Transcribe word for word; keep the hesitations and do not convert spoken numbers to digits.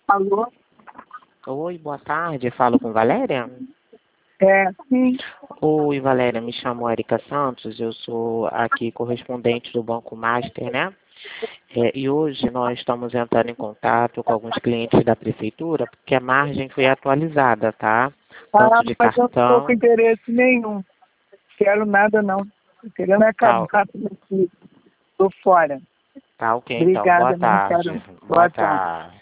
Alô? Oi, boa tarde. Falo com Valéria? É, sim. Oi, Valéria. Me chamo Erika Santos. Eu sou aqui correspondente do Banco Master, né? É, e hoje nós estamos entrando em contato com alguns clientes da prefeitura, porque a margem foi atualizada, tá? Ah, Tanto de mas eu não estou com cartão, interesse nenhum. Quero nada, não. Estou querendo tal. acabar com isso. Estou fora. Tá, ok, então. Boa Obrigada, não quero. tarde. Boa Boa tarde. tarde.